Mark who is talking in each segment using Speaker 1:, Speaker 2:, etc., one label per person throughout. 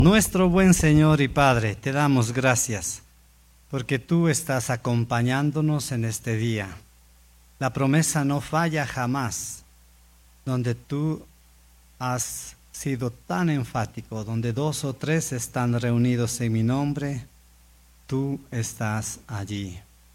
Speaker 1: Nuestro buen Señor y Padre, te damos gracias porque tú estás acompañándonos en este día. La promesa no falla jamás, donde tú has sido tan enfático, donde 2 o 3 están reunidos en mi nombre, tú estás allí.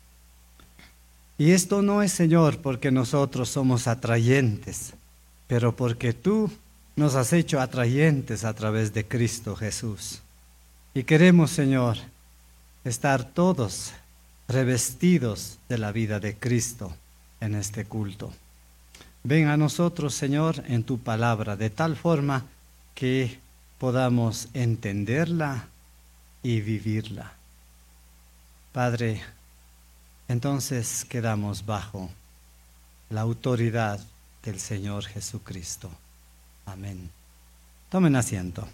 Speaker 1: Y esto no es, Señor, porque nosotros somos atrayentes, pero porque tú nos has hecho atrayentes a través de Cristo Jesús. Y queremos, Señor, estar todos revestidos de la vida de Cristo en este culto. Ven a nosotros, Señor, en tu palabra, de tal forma que podamos entenderla y vivirla. Padre, entonces quedamos bajo la autoridad del Señor Jesucristo. Amén. Tomen asiento.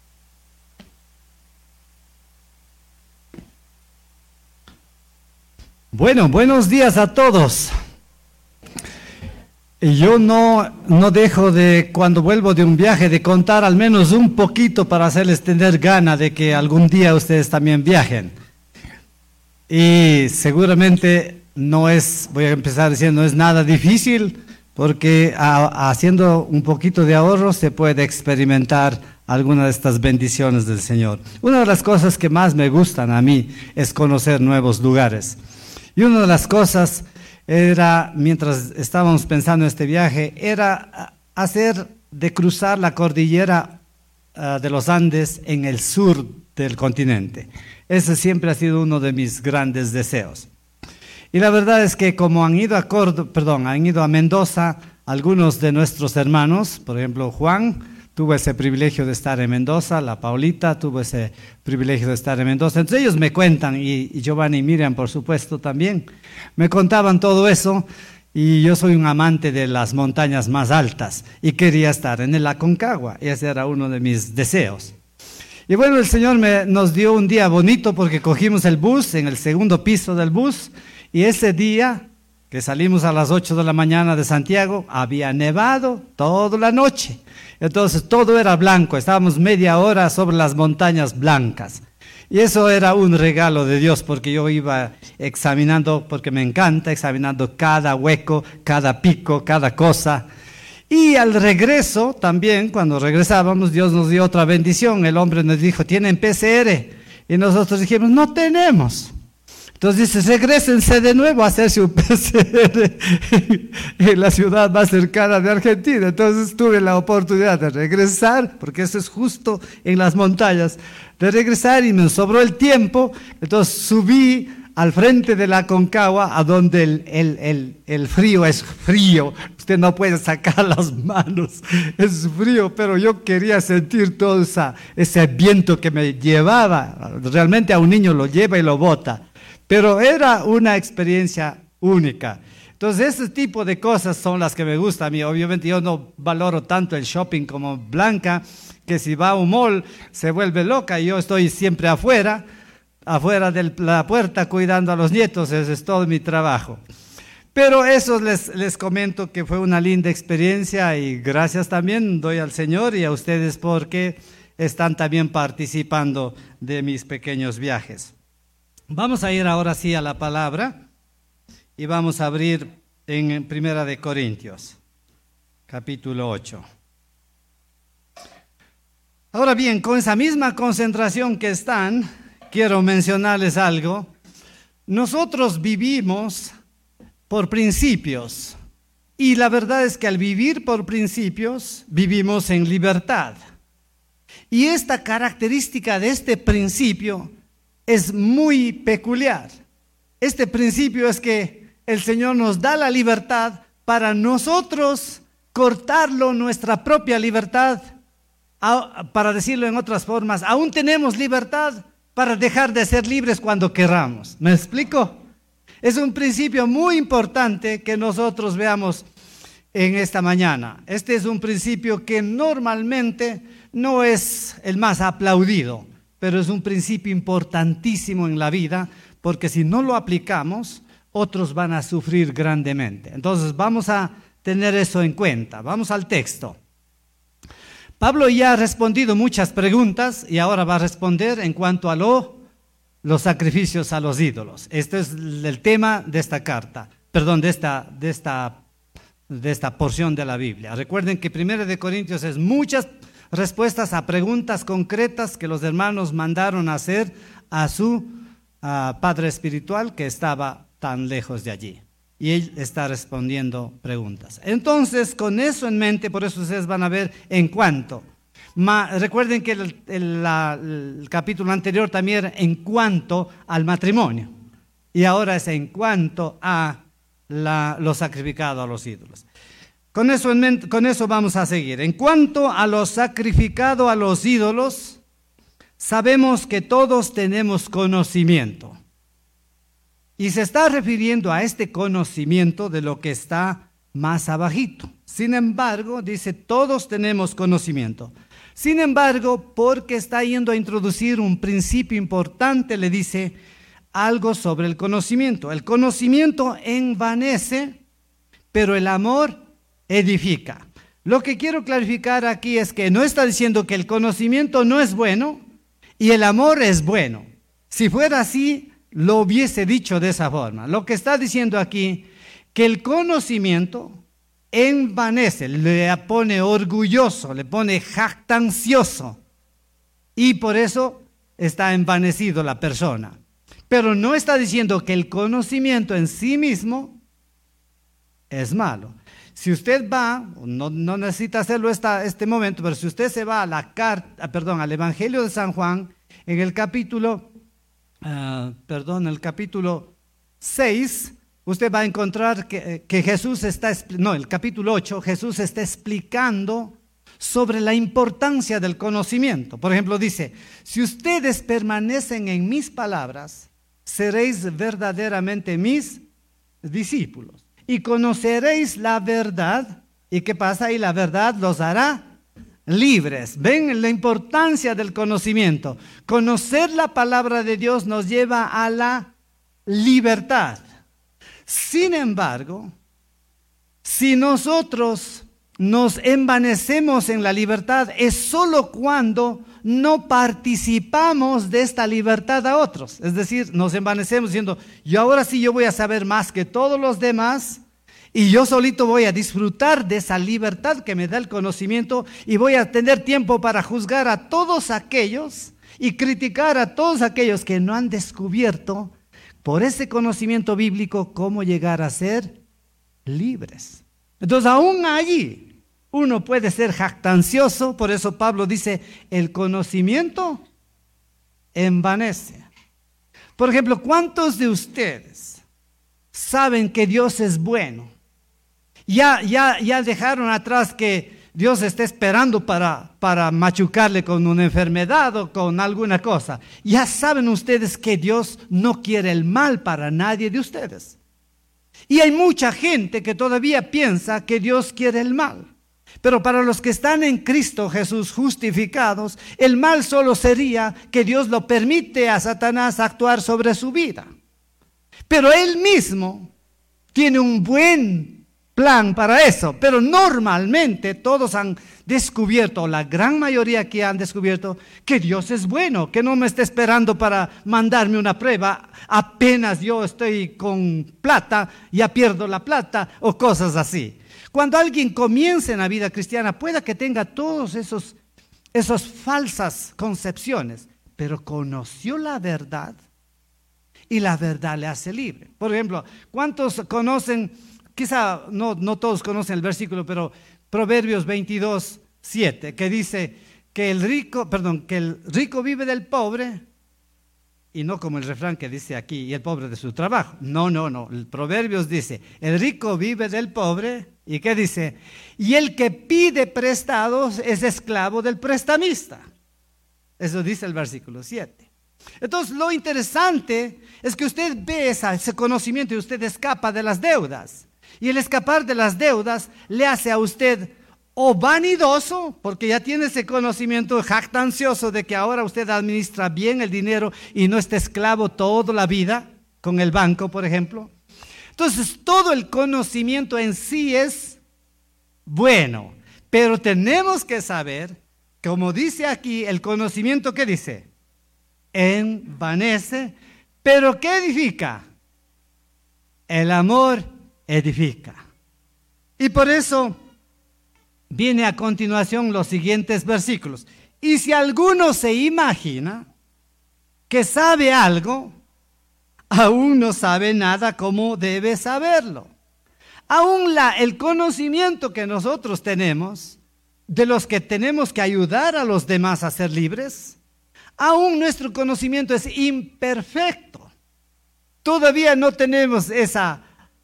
Speaker 1: Bueno, buenos días a todos. Y yo no dejo de, cuando vuelvo de un viaje, de contar al menos un poquito para hacerles tener gana de que algún día ustedes también viajen. Y seguramente voy a empezar diciendo, no es nada difícil, porque haciendo un poquito de ahorro se puede experimentar alguna de estas bendiciones del Señor. Una de las cosas que más me gustan a mí es conocer nuevos lugares. Y una de las cosas era, mientras estábamos pensando en este viaje, era hacer de cruzar la cordillera de los Andes en el sur del continente. Ese siempre ha sido uno de mis grandes deseos. Y la verdad es que como han ido a Mendoza, algunos de nuestros hermanos, por ejemplo Juan, tuvo ese privilegio de estar en Mendoza, la Paulita tuvo ese privilegio de estar en Mendoza. Entonces ellos me cuentan, y Giovanni y Miriam por supuesto también, me contaban todo eso, y yo soy un amante de las montañas más altas, y quería estar en el Aconcagua, y ese era uno de mis deseos. Y bueno, el Señor nos dio un día bonito porque cogimos el bus, en el segundo piso del bus, y ese día que salimos a las 8 de la mañana de Santiago, había nevado toda la noche. Entonces todo era blanco, estábamos media hora sobre las montañas blancas. Y eso era un regalo de Dios, porque yo iba examinando, porque me encanta, examinando cada hueco, cada pico, cada cosa. Y al regreso también, cuando regresábamos, Dios nos dio otra bendición. El hombre nos dijo, ¿tienen PCR? Y nosotros dijimos, no tenemos. Entonces dice, regrésense de nuevo a hacerse un PCR en la ciudad más cercana de Argentina. Entonces tuve la oportunidad de regresar, porque eso es justo en las montañas, de regresar y me sobró el tiempo. Entonces subí al frente de la Aconcagua, a donde el frío es frío. Usted no puede sacar las manos, es frío, pero yo quería sentir todo ese viento que me llevaba. Realmente a un niño lo lleva y lo bota. Pero era una experiencia única. Entonces, ese tipo de cosas son las que me gustan a mí. Obviamente yo no valoro tanto el shopping como Blanca, que si va a un mall se vuelve loca y yo estoy siempre afuera de la puerta cuidando a los nietos. Ese es todo mi trabajo. Pero eso les comento que fue una linda experiencia y gracias también doy al Señor y a ustedes porque están también participando de mis pequeños viajes. Vamos a ir ahora sí a la palabra y vamos a abrir en Primera de Corintios, capítulo 8. Ahora bien, con esa misma concentración que están, quiero mencionarles algo. Nosotros vivimos por principios y la verdad es que al vivir por principios vivimos en libertad. Y esta característica de este principio es muy peculiar. Este principio es que el Señor nos da la libertad para nosotros cortarlo, nuestra propia libertad. Para decirlo en otras formas, aún tenemos libertad para dejar de ser libres cuando querramos. ¿Me explico? Es un principio muy importante que nosotros veamos en esta mañana. Este es un principio que normalmente no es el más aplaudido, pero es un principio importantísimo en la vida, porque si no lo aplicamos, otros van a sufrir grandemente. Entonces vamos a tener eso en cuenta. Vamos al texto. Pablo ya ha respondido muchas preguntas y ahora va a responder en cuanto a los sacrificios a los ídolos. Este es el tema de esta carta, perdón, de esta porción de la Biblia. Recuerden que 1 de Corintios es muchas respuestas a preguntas concretas que los hermanos mandaron a hacer a su padre espiritual que estaba tan lejos de allí. Y él está respondiendo preguntas. Entonces, con eso en mente, por eso ustedes van a ver en cuanto. Recuerden que el capítulo anterior también era en cuanto al matrimonio. Y ahora es en cuanto a lo sacrificado a los ídolos. Con eso vamos a seguir. En cuanto a lo sacrificado a los ídolos, sabemos que todos tenemos conocimiento. Y se está refiriendo a este conocimiento de lo que está más abajito. Sin embargo, dice, todos tenemos conocimiento. Sin embargo, porque está yendo a introducir un principio importante, le dice algo sobre el conocimiento. El conocimiento envanece, pero el amor edifica. Lo que quiero clarificar aquí es que no está diciendo que el conocimiento no es bueno y el amor es bueno. Si fuera así, lo hubiese dicho de esa forma. Lo que está diciendo aquí, que el conocimiento envanece, le pone orgulloso, le pone jactancioso y por eso está envanecido la persona. Pero no está diciendo que el conocimiento en sí mismo es malo. Si usted va, no necesita hacerlo este momento, pero si usted se va a al Evangelio de San Juan, en el capítulo 6, usted va a encontrar que Jesús el capítulo 8, Jesús está explicando sobre la importancia del conocimiento. Por ejemplo, dice, si ustedes permanecen en mis palabras, seréis verdaderamente mis discípulos y conoceréis la verdad. ¿Y qué pasa? Y la verdad los hará libres. ¿Ven la importancia del conocimiento? Conocer la palabra de Dios nos lleva a la libertad. Sin embargo, si nosotros nos envanecemos en la libertad, es solo cuando no participamos de esta libertad a otros. Es decir, nos envanecemos diciendo, yo voy a saber más que todos los demás y yo solito voy a disfrutar de esa libertad que me da el conocimiento y voy a tener tiempo para juzgar a todos aquellos y criticar a todos aquellos que no han descubierto por ese conocimiento bíblico cómo llegar a ser libres. Entonces, aún allí uno puede ser jactancioso, por eso Pablo dice, el conocimiento envanece. Por ejemplo, ¿cuántos de ustedes saben que Dios es bueno? Ya dejaron atrás que Dios está esperando para machucarle con una enfermedad o con alguna cosa. Ya saben ustedes que Dios no quiere el mal para nadie de ustedes. Y hay mucha gente que todavía piensa que Dios quiere el mal. Pero para los que están en Cristo Jesús justificados, el mal solo sería que Dios lo permite a Satanás actuar sobre su vida. Pero Él mismo tiene un buen plan para eso. Pero normalmente todos han descubierto, la gran mayoría que han descubierto, que Dios es bueno, que no me está esperando para mandarme una prueba. Apenas yo estoy con plata, ya pierdo la plata o cosas así. Cuando alguien comienza en la vida cristiana, pueda que tenga todos esas falsas concepciones, pero conoció la verdad y la verdad le hace libre. Por ejemplo, ¿cuántos conocen, quizá no todos conocen el versículo, pero Proverbios 22:7, que dice que el rico vive del pobre, y no como el refrán que dice aquí, y el pobre de su trabajo. No. El Proverbios dice, el rico vive del pobre, ¿y qué dice? Y el que pide prestados es esclavo del prestamista. Eso dice el versículo 7. Entonces, lo interesante es que usted ve ese conocimiento y usted escapa de las deudas. Y el escapar de las deudas le hace a usted o vanidoso, porque ya tiene ese conocimiento jactancioso de que ahora usted administra bien el dinero y no está esclavo toda la vida con el banco, por ejemplo. Entonces, todo el conocimiento en sí es bueno, pero tenemos que saber como dice aquí, el conocimiento, ¿qué dice? Envanece, pero ¿qué edifica? El amor edifica. Y por eso viene a continuación los siguientes versículos. Y si alguno se imagina que sabe algo, aún no sabe nada como debe saberlo. Aún el conocimiento que nosotros tenemos, de los que tenemos que ayudar a los demás a ser libres, aún nuestro conocimiento es imperfecto. Todavía no tenemos esa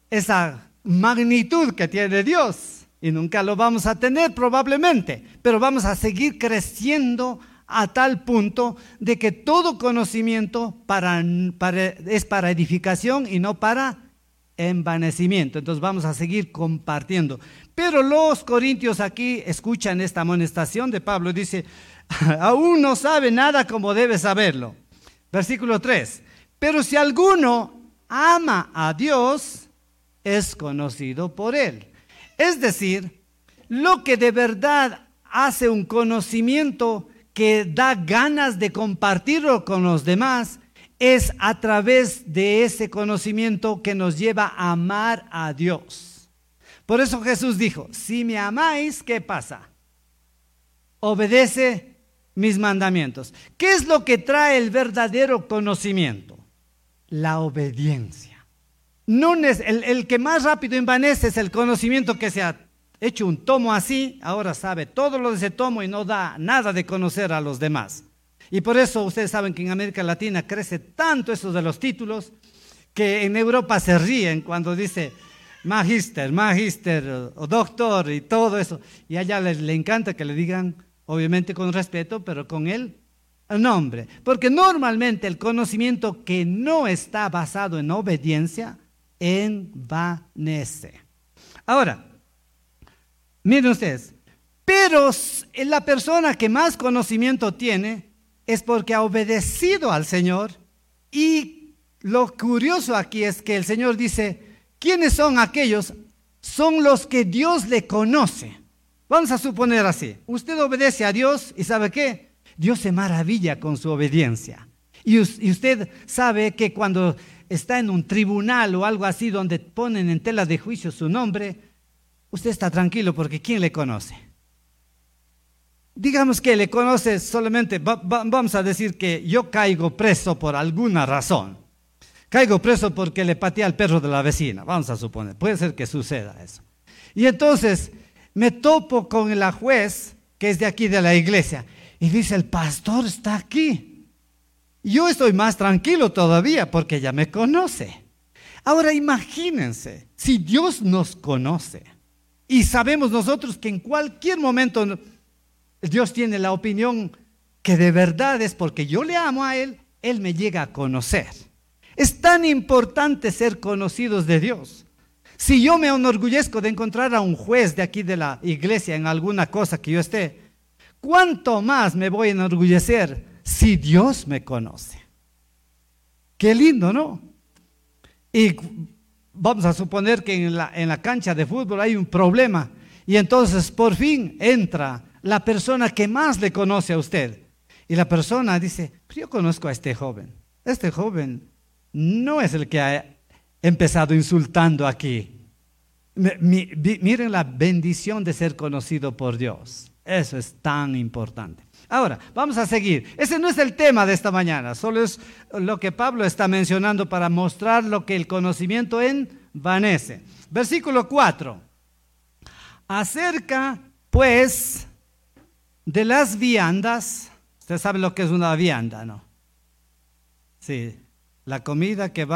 Speaker 1: magnitud que tiene Dios. Y nunca lo vamos a tener probablemente, pero vamos a seguir creciendo a tal punto de que todo conocimiento es para edificación y no para envanecimiento. Entonces vamos a seguir compartiendo. Pero los corintios aquí escuchan esta amonestación de Pablo. Dice, aún no sabe nada como debe saberlo. Versículo 3. Pero si alguno ama a Dios, es conocido por él. Es decir, lo que de verdad hace un conocimiento que da ganas de compartirlo con los demás, es a través de ese conocimiento que nos lleva a amar a Dios. Por eso Jesús dijo, si me amáis, ¿qué pasa? Obedece mis mandamientos. ¿Qué es lo que trae el verdadero conocimiento? La obediencia. No el que más rápido envanece es el conocimiento que se ha hecho un tomo así, ahora sabe todo lo de ese tomo y no da nada de conocer a los demás. Y por eso ustedes saben que en América Latina crece tanto eso de los títulos, que en Europa se ríen cuando dice magíster o doctor y todo eso. Y allá le encanta que le digan, obviamente con respeto, pero con el nombre. Porque normalmente el conocimiento que no está basado en obediencia, envanece. Ahora, miren ustedes, pero la persona que más conocimiento tiene es porque ha obedecido al Señor. Y lo curioso aquí es que el Señor dice, ¿quiénes son aquellos? Son los que Dios le conoce. Vamos a suponer así, usted obedece a Dios y ¿sabe qué? Dios se maravilla con su obediencia. Y usted sabe que cuando está en un tribunal o algo así donde ponen en tela de juicio su nombre, usted está tranquilo porque ¿quién le conoce? Digamos que le conoce solamente, vamos a decir que yo caigo preso por alguna razón. Caigo preso porque le pateé al perro de la vecina, vamos a suponer, puede ser que suceda eso. Y entonces me topo con la juez que es de aquí de la iglesia y dice, el pastor está aquí. Yo estoy más tranquilo todavía porque ella me conoce. Ahora imagínense, si Dios nos conoce y sabemos nosotros que en cualquier momento Dios tiene la opinión que de verdad es porque yo le amo a Él, Él me llega a conocer. Es tan importante ser conocidos de Dios. Si yo me enorgullezco de encontrar a un juez de aquí de la iglesia en alguna cosa que yo esté, ¿cuánto más me voy a enorgullecer si Dios me conoce? Qué lindo, ¿no? Y vamos a suponer que en la cancha de fútbol hay un problema y entonces por fin entra la persona que más le conoce a usted. Y la persona dice, yo conozco a este joven. Este joven no es el que ha empezado insultando aquí. Miren la bendición de ser conocido por Dios. Eso es tan importante. Ahora, vamos a seguir. Ese no es el tema de esta mañana, solo es lo que Pablo está mencionando para mostrar lo que el conocimiento envanece. Versículo 4. Acerca, pues, de las viandas. Usted sabe lo que es una vianda, ¿no? Sí, la comida que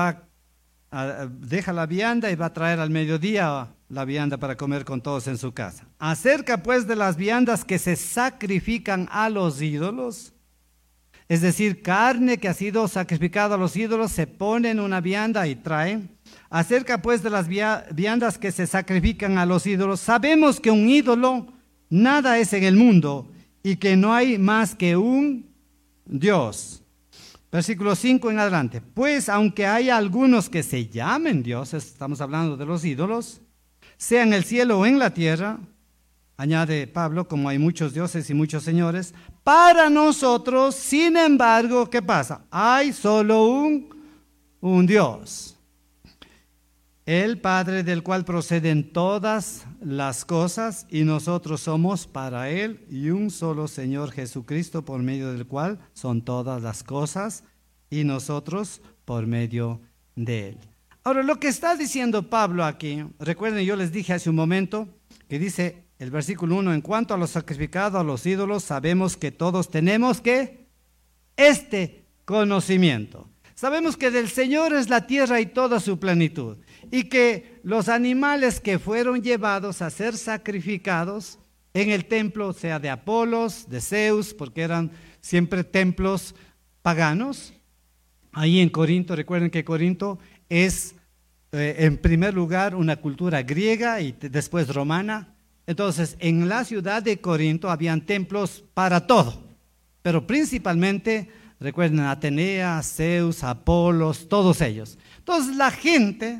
Speaker 1: deja la vianda y va a traer al mediodía la vianda para comer con todos en su casa. Acerca pues de las viandas que se sacrifican a los ídolos, es decir, carne que ha sido sacrificada a los ídolos, se pone en una vianda y traen. Acerca pues de las viandas que se sacrifican a los ídolos, sabemos que un ídolo nada es en el mundo y que no hay más que un Dios. Versículo 5 en adelante. Pues aunque haya algunos que se llamen dioses, estamos hablando de los ídolos, sea en el cielo o en la tierra, añade Pablo, como hay muchos dioses y muchos señores, para nosotros, sin embargo, ¿qué pasa? Hay solo un Dios, el Padre del cual proceden todas las cosas, y nosotros somos para Él, y un solo Señor Jesucristo, por medio del cual son todas las cosas, y nosotros por medio de Él. Ahora, lo que está diciendo Pablo aquí, recuerden, yo les dije hace un momento, que dice el versículo 1, en cuanto a los sacrificados, a los ídolos, sabemos que todos tenemos que este conocimiento. Sabemos que del Señor es la tierra y toda su plenitud, y que los animales que fueron llevados a ser sacrificados en el templo, sea de Apolos, de Zeus, porque eran siempre templos paganos, ahí en Corinto, recuerden que Corinto es en primer lugar una cultura griega y después romana. Entonces en la ciudad de Corinto habían templos para todo, pero principalmente, recuerden, Atenea, Zeus, Apolos, todos ellos. Entonces la gente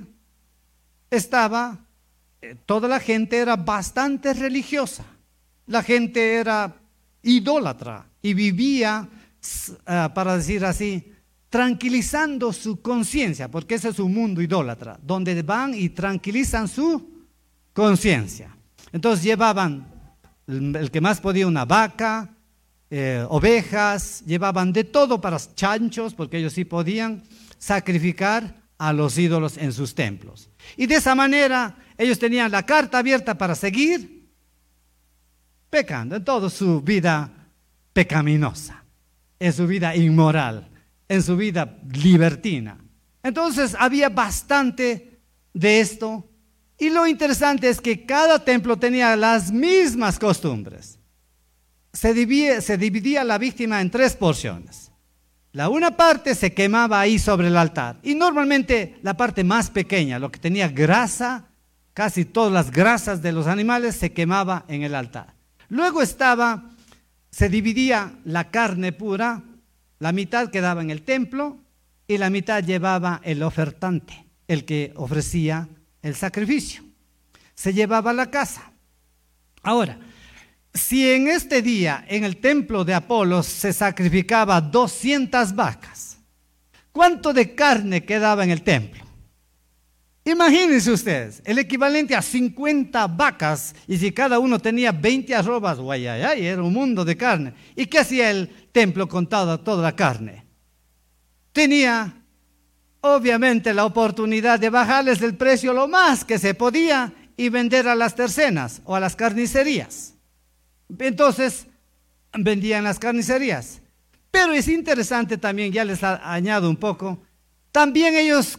Speaker 1: toda la gente era bastante religiosa, la gente era idólatra y vivía, para decir así, tranquilizando su conciencia, porque ese es un mundo idólatra, donde van y tranquilizan su conciencia. Entonces llevaban, el que más podía, una vaca, ovejas, llevaban de todo para chanchos, porque ellos sí podían sacrificar a los ídolos en sus templos. Y de esa manera ellos tenían la carta abierta para seguir pecando en toda su vida pecaminosa, en su vida inmoral, en su vida libertina. Entonces había bastante de esto, y lo interesante es que cada templo tenía las mismas costumbres. Se dividía la víctima en 3 porciones. La una parte se quemaba ahí sobre el altar, y normalmente la parte más pequeña, lo que tenía grasa, casi todas las grasas de los animales, se quemaba en el altar. Luego se dividía la carne pura, la mitad quedaba en el templo y la mitad llevaba el ofertante, el que ofrecía el sacrificio. Se llevaba a la casa. Ahora, si en este día en el templo de Apolos se sacrificaba 200 vacas, ¿cuánto de carne quedaba en el templo? Imagínense ustedes, el equivalente a 50 vacas, y si cada uno tenía 20 arrobas, era un mundo de carne. ¿Y qué hacía el templo con toda la carne? Tenía obviamente la oportunidad de bajarles el precio lo más que se podía y vender a las tercenas o a las carnicerías. Entonces vendían las carnicerías. Pero es interesante también, ya les añado un poco, también ellos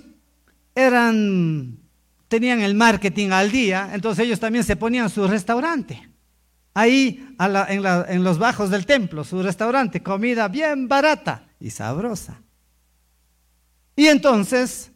Speaker 1: tenían el marketing al día, entonces ellos también se ponían su restaurante ahí en los bajos del templo, su restaurante, comida bien barata y sabrosa. Y entonces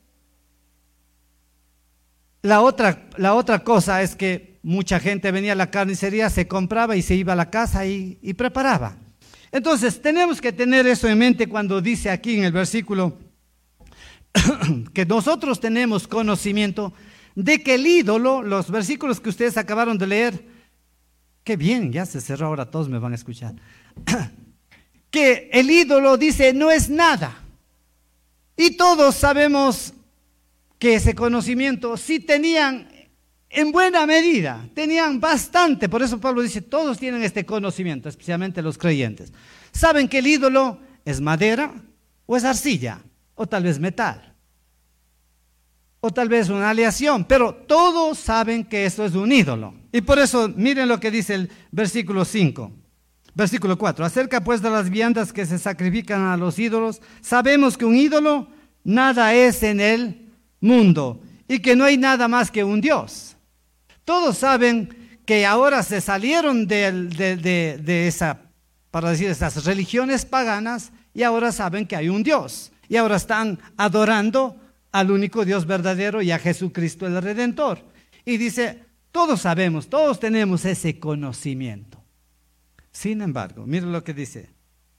Speaker 1: la otra cosa es que mucha gente venía a la carnicería, se compraba y se iba a la casa y preparaba. Entonces tenemos que tener eso en mente cuando dice aquí en el versículo que nosotros tenemos conocimiento de que el ídolo, los versículos que ustedes acabaron de leer, qué bien, ya se cerró, ahora todos me van a escuchar, que el ídolo dice no es nada. Y todos sabemos que ese conocimiento sí tenían en buena medida, tenían bastante. Por eso Pablo dice, todos tienen este conocimiento, especialmente los creyentes. Saben que el ídolo es madera o es arcilla, o tal vez metal, o tal vez una aleación, pero todos saben que eso es un ídolo. Y por eso miren lo que dice el versículo 5. Versículo 4, acerca pues de las viandas que se sacrifican a los ídolos, sabemos que un ídolo nada es en el mundo y que no hay nada más que un Dios. Todos saben que ahora se salieron de esa, para decir, esas religiones paganas, y ahora saben que hay un Dios, y ahora están adorando al único Dios verdadero y a Jesucristo el Redentor. Y dice, todos sabemos, todos tenemos ese conocimiento. Sin embargo, miren lo que dice.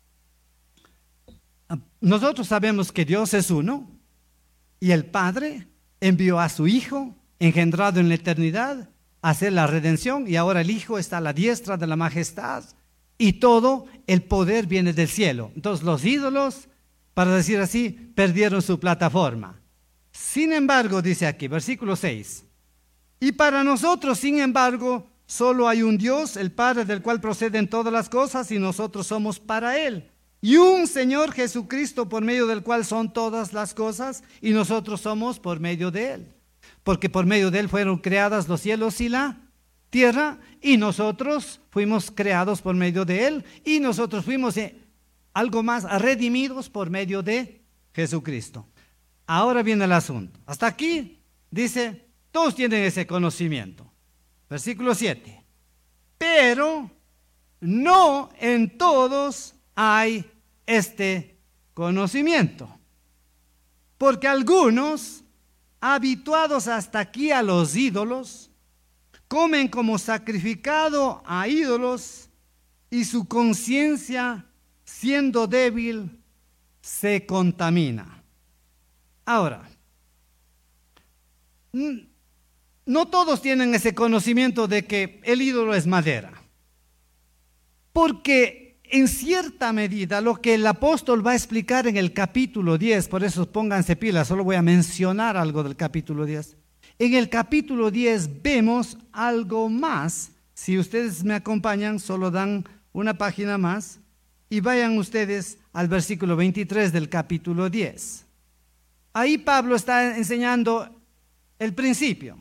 Speaker 1: Nosotros sabemos que Dios es uno, y el Padre envió a su Hijo, engendrado en la eternidad, hacer la redención y ahora el Hijo está a la diestra de la majestad y todo el poder viene del cielo. Entonces los ídolos, para decir así, perdieron su plataforma. Sin embargo, dice aquí, versículo 6, y para nosotros, sin embargo, solo hay un Dios, el Padre, del cual proceden todas las cosas y nosotros somos para Él. Y un Señor Jesucristo, por medio del cual son todas las cosas y nosotros somos por medio de Él. Porque por medio de Él fueron creadas los cielos y la tierra y nosotros fuimos creados por medio de Él y nosotros fuimos algo más redimidos por medio de Jesucristo. Ahora viene el asunto. Hasta aquí dice, todos tienen ese conocimiento. Versículo 7. Pero no en todos hay este conocimiento. Porque algunos, habituados hasta aquí a los ídolos, comen como sacrificado a ídolos y su conciencia, siendo débil, se contamina. Ahora, no todos tienen ese conocimiento de que el ídolo es madera. Porque en cierta medida lo que el apóstol va a explicar en el capítulo 10, por eso pónganse pilas, solo voy a mencionar algo del capítulo 10. En el capítulo 10 vemos algo más. Si ustedes me acompañan, solo dan una página más y vayan ustedes al versículo 23 del capítulo 10. Ahí Pablo está enseñando el principio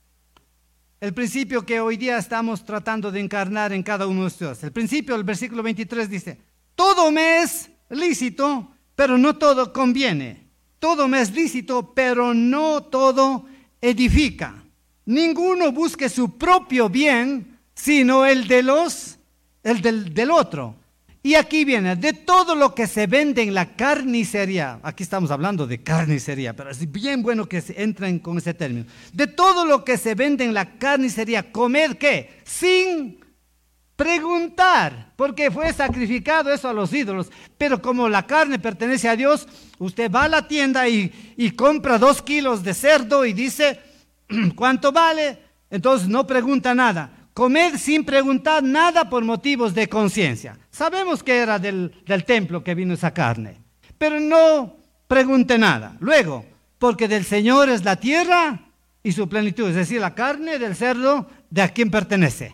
Speaker 1: que hoy día estamos tratando de encarnar en cada uno de ustedes. El principio del versículo 23 dice, todo me es lícito, pero no todo conviene. Todo me es lícito, pero no todo edifica. Ninguno busque su propio bien, sino el del otro. Y aquí viene, de todo lo que se vende en la carnicería, aquí estamos hablando de carnicería, pero es bien bueno que se entren con ese término. De todo lo que se vende en la carnicería, comer ¿qué? Sin preguntar, porque fue sacrificado eso a los ídolos. Pero como la carne pertenece a Dios, usted va a la tienda y compra 2 kilos de cerdo y dice, ¿cuánto vale? Entonces no pregunta nada. Comer sin preguntar nada por motivos de conciencia. Sabemos que era del templo que vino esa carne, pero no pregunte nada. Luego, porque del Señor es la tierra y su plenitud, es decir, la carne del cerdo, ¿de a quién pertenece?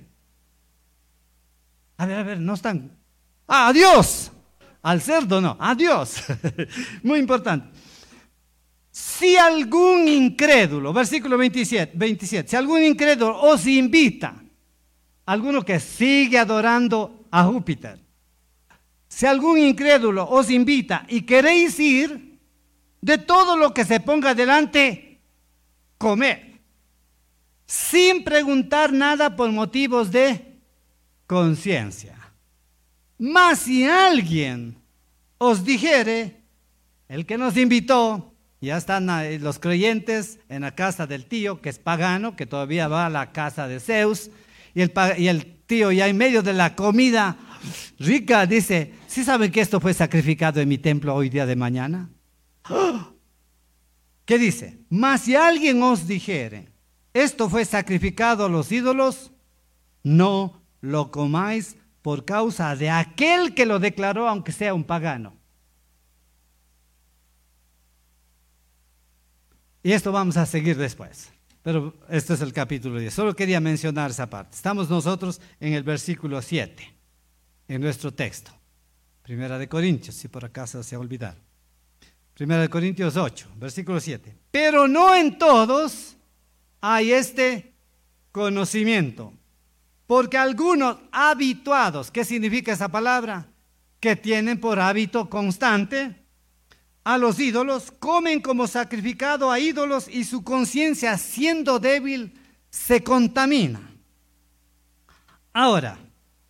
Speaker 1: A ver, no están. ¡A Dios! Al cerdo no, a Dios. Muy importante. Si algún incrédulo, versículo 27, si algún incrédulo os invita, alguno que sigue adorando a Júpiter, si algún incrédulo os invita y queréis ir, de todo lo que se ponga delante, comed, sin preguntar nada por motivos de conciencia. Mas si alguien os dijere, el que nos invitó, ya están los creyentes en la casa del tío, que es pagano, que todavía va a la casa de Zeus, y el tío ya en medio de la comida rica dice, ¿sí saben que esto fue sacrificado en mi templo hoy día de mañana? ¿Qué dice? Mas si alguien os dijere, esto fue sacrificado a los ídolos, no lo comáis por causa de aquel que lo declaró, aunque sea un pagano. Y esto vamos a seguir después. Pero este es el capítulo 10. Solo quería mencionar esa parte. Estamos nosotros en el versículo 7, en nuestro texto. Primera de Corintios, si por acaso se ha olvidado. Primera de Corintios 8, versículo 7. Pero no en todos hay este conocimiento. Porque algunos habituados, ¿qué significa esa palabra? Que tienen por hábito constante a los ídolos, comen como sacrificado a ídolos y su conciencia, siendo débil, se contamina. Ahora,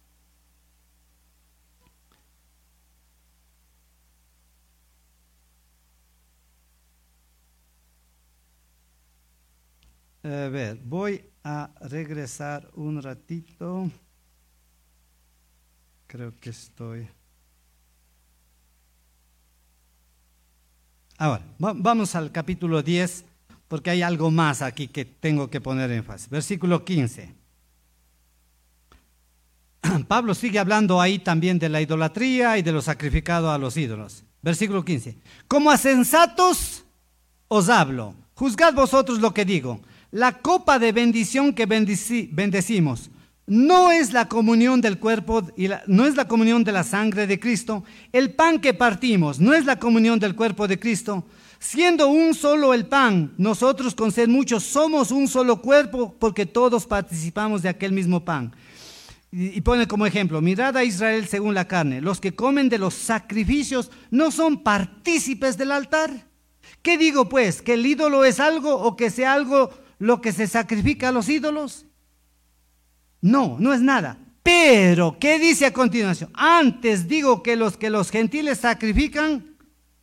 Speaker 1: a ver, voy a regresar un ratito. Creo que estoy... Ahora, vamos al capítulo 10, porque hay algo más aquí que tengo que poner énfasis. Versículo 15. Pablo sigue hablando ahí también de la idolatría y de lo sacrificado a los ídolos. Versículo 15. Como a sensatos os hablo, juzgad vosotros lo que digo. La copa de bendición que bendecimos no es la comunión del cuerpo no es la comunión de la sangre de Cristo. El pan que partimos no es la comunión del cuerpo de Cristo. Siendo un solo el pan, nosotros con ser muchos somos un solo cuerpo porque todos participamos de aquel mismo pan. Y pone como ejemplo, mirad a Israel según la carne. Los que comen de los sacrificios no son partícipes del altar. ¿Qué digo pues? ¿Que el ídolo es algo o que sea algo lo que se sacrifica a los ídolos? No, no es nada. Pero, ¿qué dice a continuación? Antes digo que los gentiles sacrifican,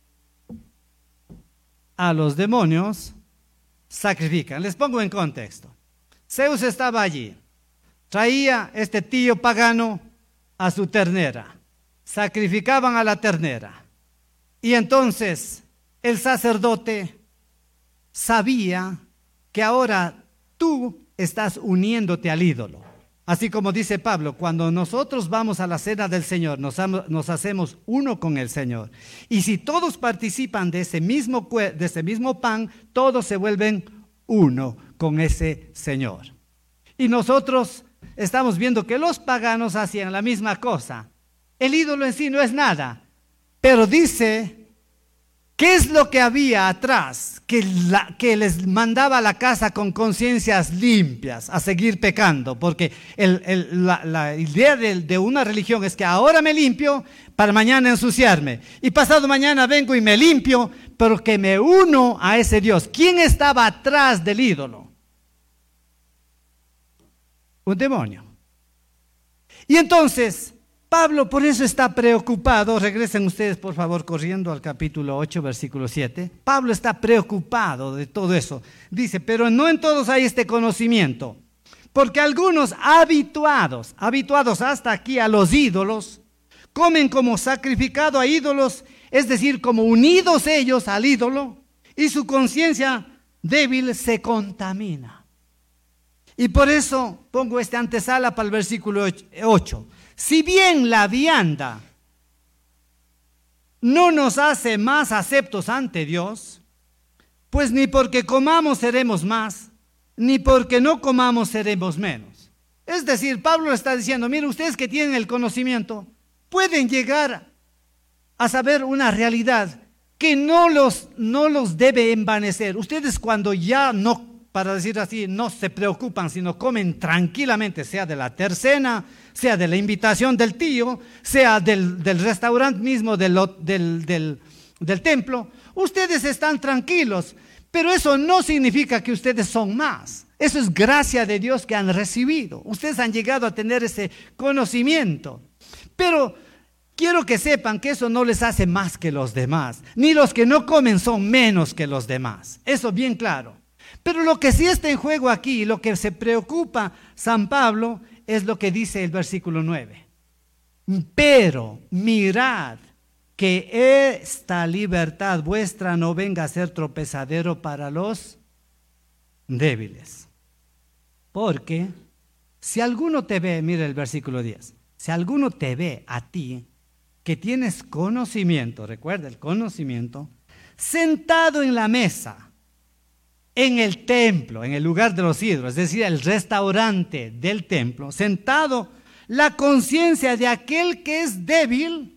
Speaker 1: a los demonios sacrifican. Les pongo en contexto. Zeus estaba allí. Traía este tío pagano a su ternera. Sacrificaban a la ternera. Y entonces el sacerdote sabía que ahora tú estás uniéndote al ídolo. Así como dice Pablo, cuando nosotros vamos a la cena del Señor, nos hacemos uno con el Señor. Y si todos participan de ese mismo pan, todos se vuelven uno con ese Señor. Y nosotros estamos viendo que los paganos hacían la misma cosa. El ídolo en sí no es nada, pero dice, ¿qué es lo que había atrás que les mandaba a la casa con conciencias limpias a seguir pecando? Porque la idea de una religión es que ahora me limpio para mañana ensuciarme. Y pasado mañana vengo y me limpio, pero que me uno a ese Dios. ¿Quién estaba atrás del ídolo? Un demonio. Y entonces Pablo por eso está preocupado. Regresen ustedes por favor corriendo al capítulo 8 versículo 7. Pablo está preocupado de todo eso. Dice, pero no en todos hay este conocimiento, porque algunos habituados hasta aquí a los ídolos, comen como sacrificado a ídolos, es decir, como unidos ellos al ídolo, y su conciencia débil se contamina. Y por eso pongo este antesala para el versículo 8. Si bien la vianda no nos hace más aceptos ante Dios, pues ni porque comamos seremos más, ni porque no comamos seremos menos. Es decir, Pablo está diciendo, miren, ustedes que tienen el conocimiento, pueden llegar a saber una realidad que no los debe envanecer. Ustedes cuando ya no, para decir así, no se preocupan, sino comen tranquilamente, sea de la tercena, sea de la invitación del tío, sea del restaurante mismo, del templo, ustedes están tranquilos, pero eso no significa que ustedes son más. Eso es gracia de Dios que han recibido. Ustedes han llegado a tener ese conocimiento, pero quiero que sepan que eso no les hace más que los demás, ni los que no comen son menos que los demás. Eso bien claro. Pero lo que sí está en juego aquí, lo que se preocupa San Pablo, es lo que dice el versículo 9. Pero mirad que esta libertad vuestra no venga a ser tropezadero para los débiles. Porque si alguno te ve, mira el versículo 10, si alguno te ve a ti que tienes conocimiento, recuerda el conocimiento, sentado en la mesa, en el templo, en el lugar de los ídolos, es decir, el restaurante del templo, sentado, la conciencia de aquel que es débil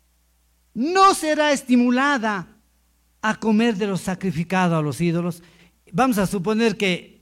Speaker 1: no será estimulada a comer de lo sacrificado a los ídolos. Vamos a suponer que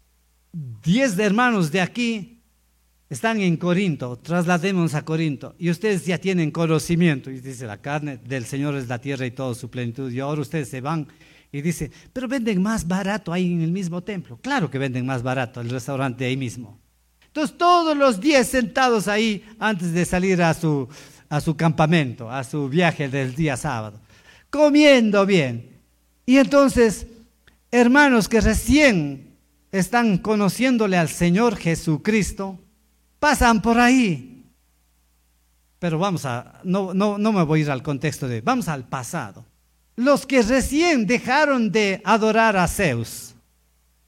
Speaker 1: 10 hermanos de aquí están en Corinto, trasladémonos a Corinto, y ustedes ya tienen conocimiento, y dice, la carne del Señor es la tierra y toda su plenitud, y ahora ustedes se van y dice, pero venden más barato ahí en el mismo templo. Claro que venden más barato el restaurante ahí mismo. Entonces todos los 10 sentados ahí antes de salir a su campamento, a su viaje del día sábado, comiendo bien. Y entonces, hermanos que recién están conociéndole al Señor Jesucristo, pasan por ahí. Pero no me voy a ir al contexto vamos al pasado. Los que recién dejaron de adorar a Zeus,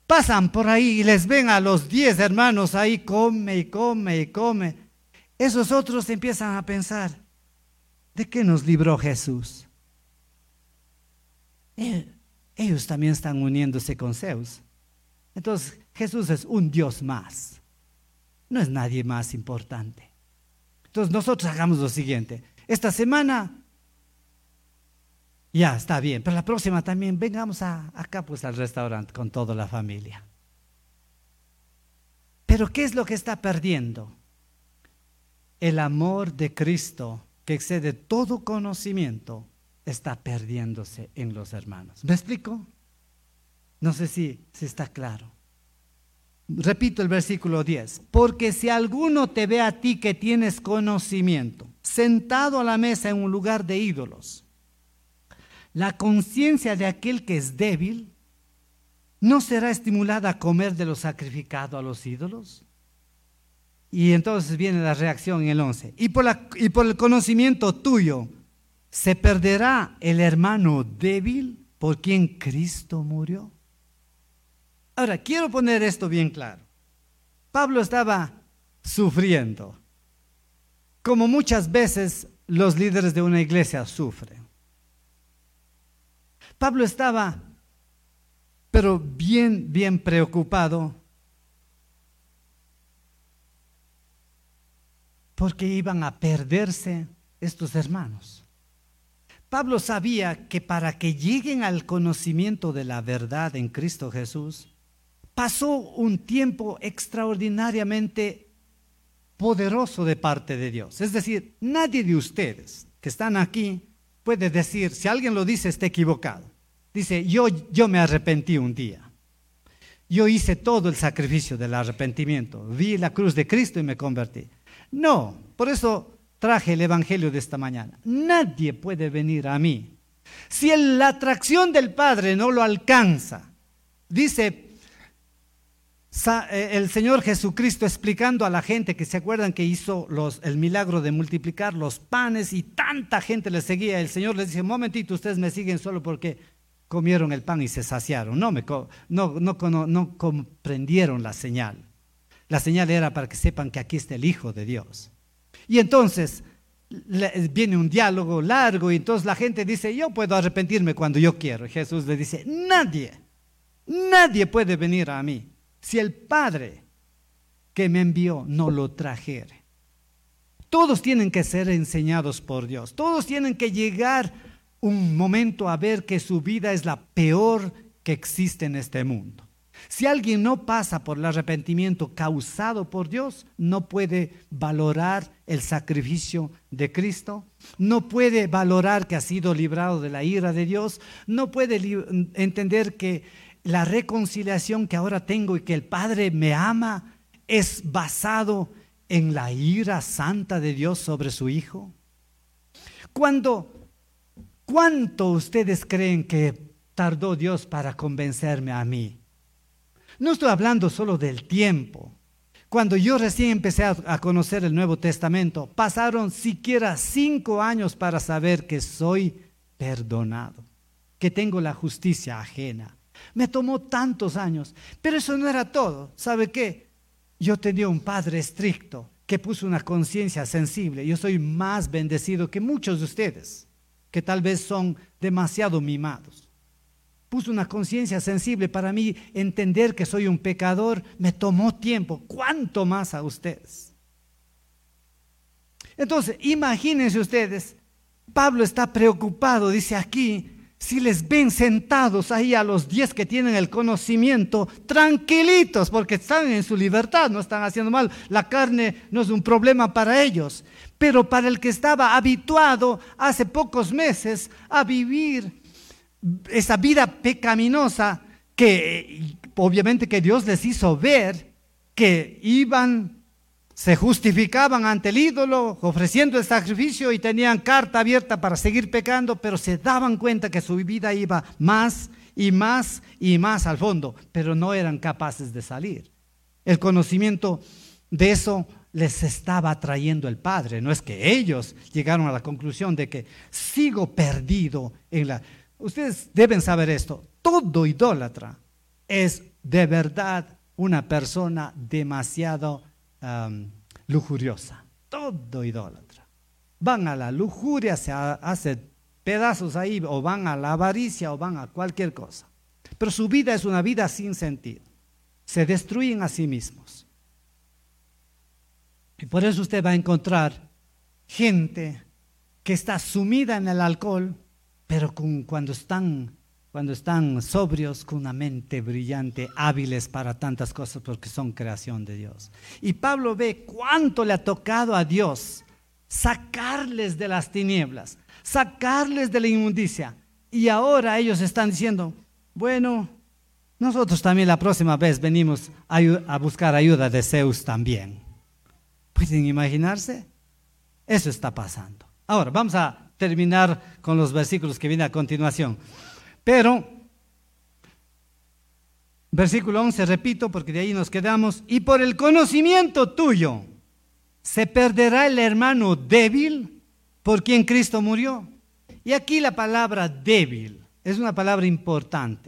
Speaker 1: pasan por ahí y les ven a los 10 hermanos ahí, come y come y come. Esos otros empiezan a pensar, ¿de qué nos libró Jesús? Ellos también están uniéndose con Zeus. Entonces Jesús es un Dios más, no es nadie más importante. Entonces nosotros hagamos lo siguiente, esta semana ya está bien, pero la próxima también vengamos acá pues al restaurante con toda la familia. Pero ¿qué es lo que está perdiendo? El amor de Cristo, que excede todo conocimiento, está perdiéndose en los hermanos. ¿Me explico? No sé si está claro. Repito el versículo 10. Porque si alguno te ve a ti que tienes conocimiento, sentado a la mesa en un lugar de ídolos, la conciencia de aquel que es débil no será estimulada a comer de lo sacrificado a los ídolos. Y entonces viene la reacción en el 11. Y por el conocimiento tuyo, ¿se perderá el hermano débil por quien Cristo murió? Ahora, quiero poner esto bien claro. Pablo estaba sufriendo, como muchas veces los líderes de una iglesia sufren. Pablo estaba, pero bien preocupado, porque iban a perderse estos hermanos. Pablo sabía que para que lleguen al conocimiento de la verdad en Cristo Jesús, pasó un tiempo extraordinariamente poderoso de parte de Dios. Es decir, nadie de ustedes que están aquí puede decir, si alguien lo dice, está equivocado. Dice, yo me arrepentí un día. Yo hice todo el sacrificio del arrepentimiento. Vi la cruz de Cristo y me convertí. No, por eso traje el evangelio de esta mañana. Nadie puede venir a mí. Si la atracción del Padre no lo alcanza, dice el Señor Jesucristo explicando a la gente que se acuerdan que hizo el milagro de multiplicar los panes y tanta gente le seguía. El Señor les dice, un momentito, ustedes me siguen solo porque comieron el pan y se saciaron. No comprendieron la señal. La señal era para que sepan que aquí está el Hijo de Dios. Y entonces viene un diálogo largo y entonces la gente dice, yo puedo arrepentirme cuando yo quiero. Y Jesús le dice, nadie puede venir a mí si el Padre que me envió no lo trajere. Todos tienen que ser enseñados por Dios. Todos tienen que llegar un momento a ver que su vida es la peor que existe en este mundo. Si alguien no pasa por el arrepentimiento causado por Dios, no puede valorar el sacrificio de Cristo, no puede valorar que ha sido librado de la ira de Dios, no puede entender que la reconciliación que ahora tengo y que el Padre me ama es basado en la ira santa de Dios sobre su Hijo. ¿Cuánto ustedes creen que tardó Dios para convencerme a mí? No estoy hablando solo del tiempo. Cuando yo recién empecé a conocer el Nuevo Testamento, pasaron siquiera 5 años para saber que soy perdonado, que tengo la justicia ajena. Me tomó tantos años, pero eso no era todo. ¿Sabe qué? Yo tenía un padre estricto que puso una conciencia sensible. Yo soy más bendecido que muchos de ustedes, que tal vez son demasiado mimados. Puso una conciencia sensible para mí, entender que soy un pecador, me tomó tiempo. ¿Cuánto más a ustedes? Entonces, imagínense ustedes, Pablo está preocupado, dice aquí, si les ven sentados ahí a los 10 que tienen el conocimiento, tranquilitos, porque están en su libertad, no están haciendo mal, la carne no es un problema para ellos, pero para el que estaba habituado hace pocos meses a vivir esa vida pecaminosa, que obviamente que Dios les hizo ver que se justificaban ante el ídolo ofreciendo el sacrificio y tenían carta abierta para seguir pecando, pero se daban cuenta que su vida iba más y más y más al fondo, pero no eran capaces de salir. El conocimiento de eso les estaba trayendo el Padre. No es que ellos llegaron a la conclusión de que sigo perdido en la... Ustedes deben saber esto, todo idólatra es de verdad una persona demasiado lujuriosa, todo idólatra. Van a la lujuria, se hacen pedazos ahí, o van a la avaricia, o van a cualquier cosa. Pero su vida es una vida sin sentido. Se destruyen a sí mismos. Y por eso usted va a encontrar gente que está sumida en el alcohol, pero cuando están sobrios, con una mente brillante, hábiles para tantas cosas, porque son creación de Dios. Y Pablo ve cuánto le ha tocado a Dios sacarles de las tinieblas, sacarles de la inmundicia. Y ahora ellos están diciendo, bueno, nosotros también la próxima vez venimos a buscar ayuda de Zeus también. ¿Pueden imaginarse? Eso está pasando. Ahora, vamos a terminar con los versículos que vienen a continuación. Pero, versículo 11, repito, porque de ahí nos quedamos. Y por el conocimiento tuyo, ¿se perderá el hermano débil por quien Cristo murió? Y aquí la palabra débil es una palabra importante.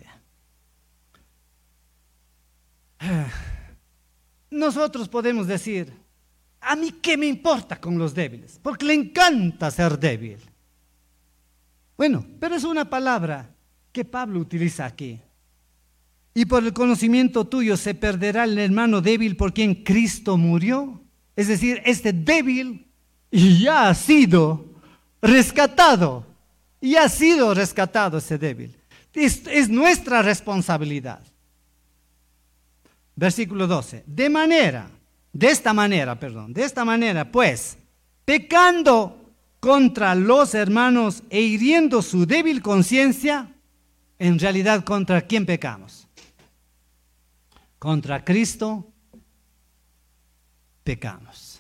Speaker 1: Nosotros podemos decir, ¿a mí qué me importa con los débiles? Porque le encanta ser débil. Bueno, pero es una palabra que Pablo utiliza aquí. Y por el conocimiento tuyo se perderá el hermano débil por quien Cristo murió. Es decir, este débil ya ha sido rescatado. Y ha sido rescatado ese débil. Es nuestra responsabilidad. Versículo 12. De esta manera, pues, pecando contra los hermanos e hiriendo su débil conciencia, en realidad, ¿contra quién pecamos? Contra Cristo pecamos.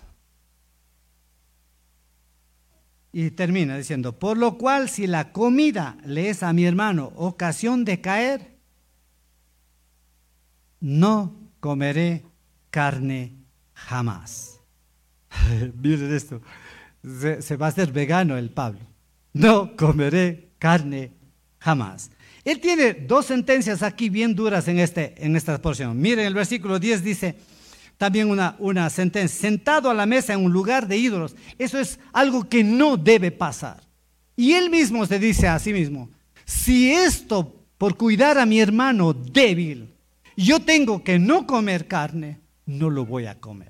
Speaker 1: Y termina diciendo, por lo cual si la comida le es a mi hermano ocasión de caer, no comeré carne jamás. Miren esto, se va a hacer vegano el Pablo. No comeré carne jamás. Él tiene dos sentencias aquí bien duras en esta porción. Miren, el versículo 10 dice también una sentencia. Sentado a la mesa en un lugar de ídolos. Eso es algo que no debe pasar. Y él mismo se dice a sí mismo, si esto por cuidar a mi hermano débil, yo tengo que no comer carne, no lo voy a comer.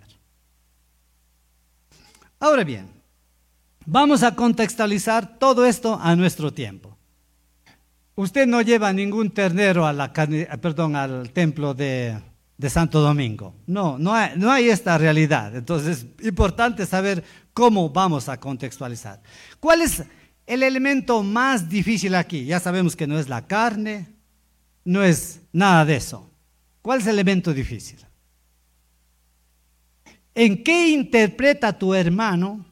Speaker 1: Ahora bien, vamos a contextualizar todo esto a nuestro tiempo. Usted no lleva ningún ternero al templo de Santo Domingo. No hay esta realidad. Entonces es importante saber cómo vamos a contextualizar. ¿Cuál es el elemento más difícil aquí? Ya sabemos que no es la carne, no es nada de eso. ¿Cuál es el elemento difícil? ¿En qué interpreta tu hermano?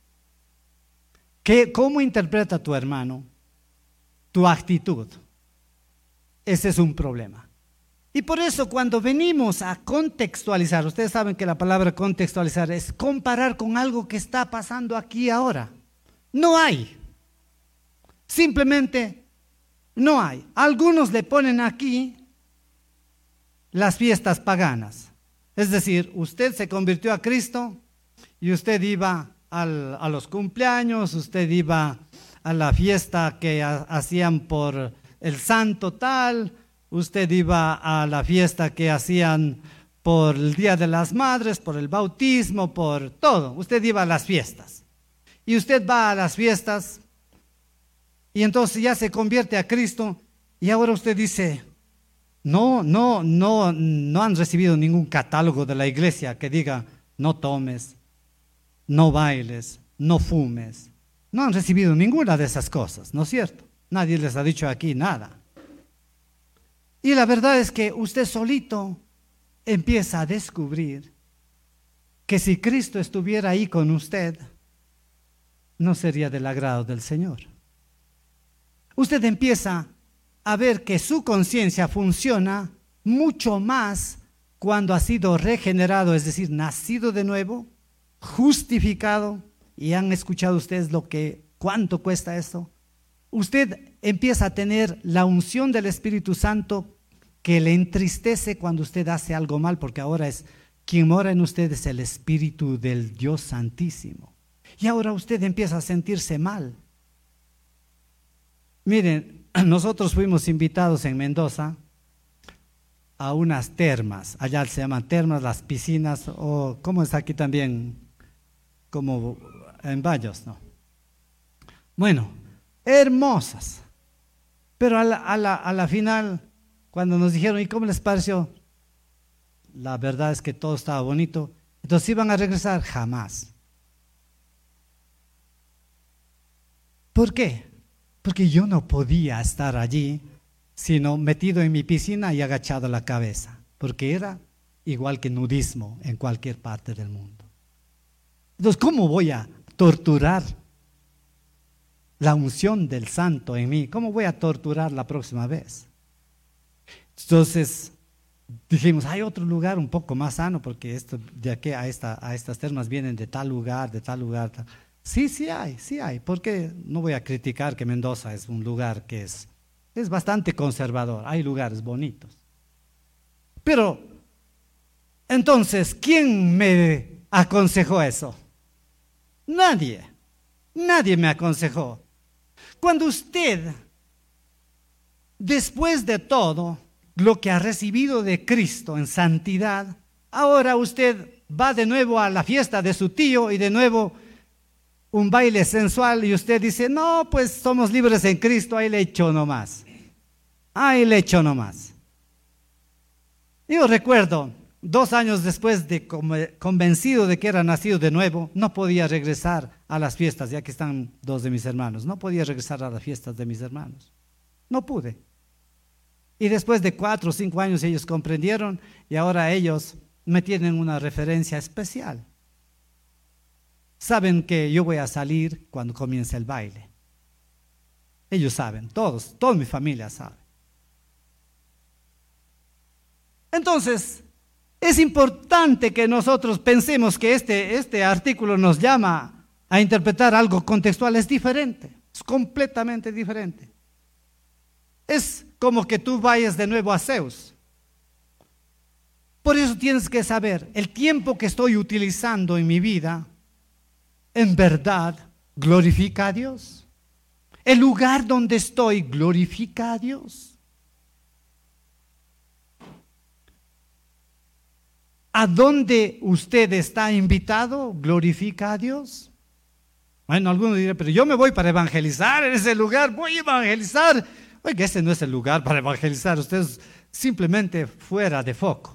Speaker 1: ¿Cómo interpreta tu hermano tu actitud? Ese es un problema. Y por eso cuando venimos a contextualizar, ustedes saben que la palabra contextualizar es comparar con algo que está pasando aquí ahora. No hay. Simplemente no hay. Algunos le ponen aquí las fiestas paganas. Es decir, usted se convirtió a Cristo y usted iba a los cumpleaños, usted iba a la fiesta que hacían por el santo tal, usted iba a la fiesta que hacían por el Día de las Madres, por el bautismo, por todo. Usted iba a las fiestas. Y usted va a las fiestas y entonces ya se convierte a Cristo y ahora usted dice, no han recibido ningún catálogo de la iglesia que diga, no tomes, no bailes, no fumes. No han recibido ninguna de esas cosas, ¿no es cierto? Nadie les ha dicho aquí nada. Y la verdad es que usted solito empieza a descubrir que si Cristo estuviera ahí con usted, no sería del agrado del Señor. Usted empieza a ver que su conciencia funciona mucho más cuando ha sido regenerado, es decir, nacido de nuevo, justificado, y han escuchado ustedes cuánto cuesta esto. Usted empieza a tener la unción del Espíritu Santo que le entristece cuando usted hace algo mal, porque ahora es quien mora en usted es el Espíritu del Dios Santísimo. Y ahora usted empieza a sentirse mal. Miren, nosotros fuimos invitados en Mendoza a unas termas. Allá se llaman termas, las piscinas, o ¿cómo es aquí también? Como en Bayos, ¿no? Bueno, hermosas. Pero a la final, cuando nos dijeron, ¿y cómo les pareció? La verdad es que todo estaba bonito. Entonces, ¿iban a regresar? Jamás. ¿Por qué? Porque yo no podía estar allí, sino metido en mi piscina y agachado la cabeza, porque era igual que nudismo en cualquier parte del mundo. Entonces, ¿cómo voy a torturar la unción del santo en mí? ¿Cómo voy a torturar la próxima vez? Entonces dijimos, hay otro lugar un poco más sano, porque esto de aquí a estas termas vienen de tal lugar, de tal lugar. Sí, sí hay, porque no voy a criticar que Mendoza es un lugar que es bastante conservador, hay lugares bonitos. Pero, entonces, ¿quién me aconsejó eso? Nadie me aconsejó. Cuando usted, después de todo lo que ha recibido de Cristo en santidad, ahora usted va de nuevo a la fiesta de su tío y de nuevo un baile sensual y usted dice, no, pues somos libres en Cristo, ahí le echo nomás. Yo recuerdo, 2 años después de convencido de que era nacido de nuevo, no podía regresar a las fiestas, ya que están 2 de mis hermanos, no podía regresar a las fiestas de mis hermanos, no pude. Y después de 4 o 5 años ellos comprendieron y ahora ellos me tienen una referencia especial. Saben que yo voy a salir cuando comience el baile. Ellos saben, toda mi familia sabe. Entonces, es importante que nosotros pensemos que este artículo nos llama a interpretar algo contextual. Es diferente, es completamente diferente. Es como que tú vayas de nuevo a Zeus. Por eso tienes que saber, el tiempo que estoy utilizando en mi vida, en verdad, glorifica a Dios. El lugar donde estoy glorifica a Dios. ¿A dónde usted está invitado? ¿Glorifica a Dios? Bueno, algunos dirán, pero yo me voy para evangelizar en ese lugar, voy a evangelizar. Oiga, ese no es el lugar para evangelizar, usted es simplemente fuera de foco.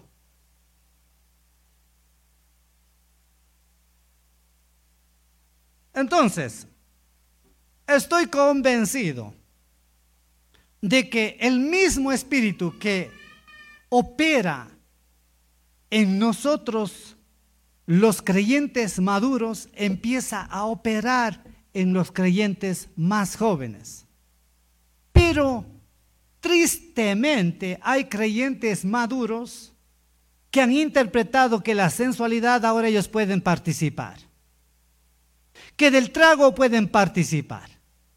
Speaker 1: Entonces, estoy convencido de que el mismo Espíritu que opera en nosotros, los creyentes maduros, empieza a operar en los creyentes más jóvenes. Pero tristemente hay creyentes maduros que han interpretado que la sensualidad ahora ellos pueden participar, que del trago pueden participar.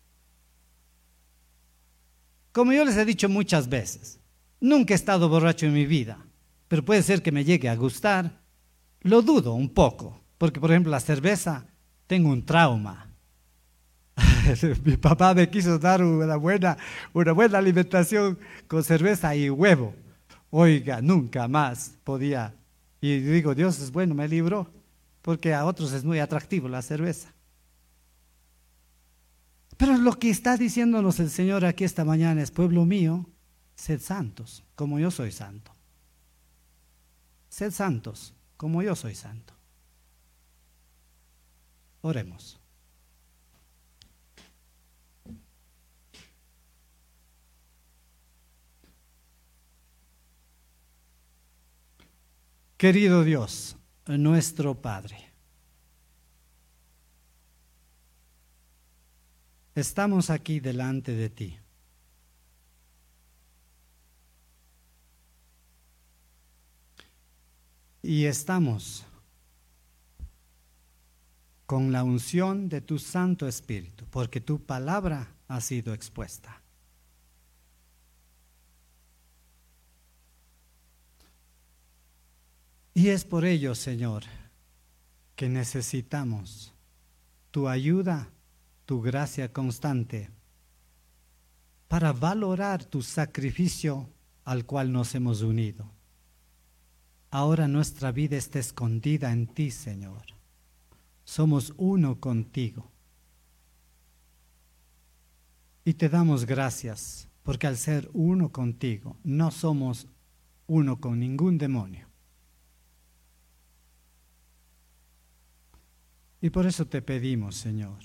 Speaker 1: Como yo les he dicho muchas veces, nunca he estado borracho en mi vida, pero puede ser que me llegue a gustar. Lo dudo un poco, porque por ejemplo la cerveza, tengo un trauma. Mi papá me quiso dar una buena alimentación con cerveza y huevo. Oiga, nunca más podía. Y digo, Dios es bueno, me libró, porque a otros es muy atractivo la cerveza. Pero lo que está diciéndonos el Señor aquí esta mañana es, pueblo mío, sed santos, como yo soy santo. Sed santos, como yo soy santo. Oremos. Querido Dios, nuestro Padre, estamos aquí delante de ti. Y estamos con la unción de tu Santo Espíritu, porque tu palabra ha sido expuesta. Y es por ello, Señor, que necesitamos tu ayuda, tu gracia constante, para valorar tu sacrificio al cual nos hemos unido. Ahora nuestra vida está escondida en ti, Señor. Somos uno contigo. Y te damos gracias, porque al ser uno contigo, no somos uno con ningún demonio. Y por eso te pedimos, Señor,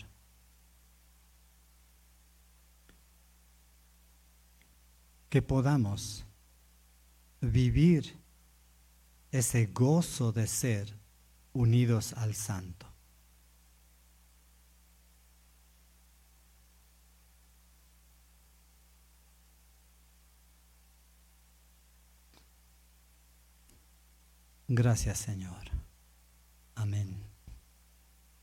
Speaker 1: que podamos vivir ese gozo de ser unidos al Santo. Gracias, Señor. Amén.